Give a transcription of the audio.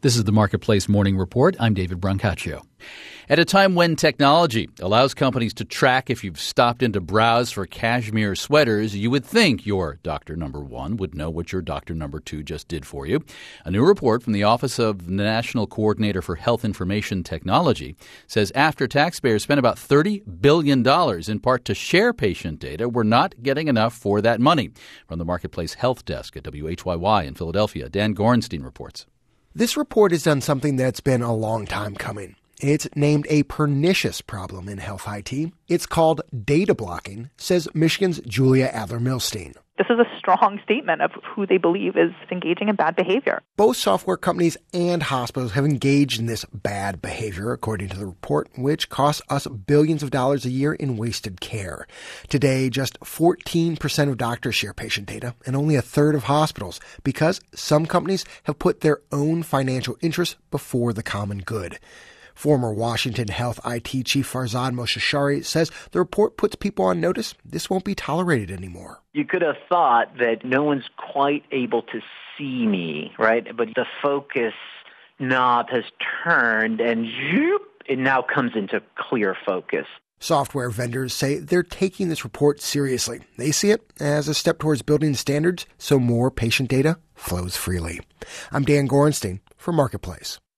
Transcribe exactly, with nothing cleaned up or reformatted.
This is the Marketplace Morning Report. I'm David Brancaccio. At a time when technology allows companies to track if you've stopped in to browse for cashmere sweaters, you would think your doctor number one would know what your doctor number two just did for you. A new report from the Office of the National Coordinator for Health Information Technology says after taxpayers spent about thirty billion dollars in part to share patient data, we're not getting enough for that money. From the Marketplace Health Desk at W H Y Y in Philadelphia, Dan Gorenstein reports. This report has done something that's been a long time coming. It's named a pernicious problem in health I T. It's called data blocking, says Michigan's Julia Adler-Milstein. This is a strong statement of who they believe is engaging in bad behavior. Both software companies and hospitals have engaged in this bad behavior, according to the report, which costs us billions of dollars a year in wasted care. Today, just fourteen percent of doctors share patient data, and only a third of hospitals, because some companies have put their own financial interests before the common good. Former Washington Health I T Chief Farzad Moshashari says the report puts people on notice this won't be tolerated anymore. You could have thought that no one's quite able to see me, right? But the focus knob has turned and zoop, it now comes into clear focus. Software vendors say they're taking this report seriously. They see it as a step towards building standards so more patient data flows freely. I'm Dan Gorenstein for Marketplace.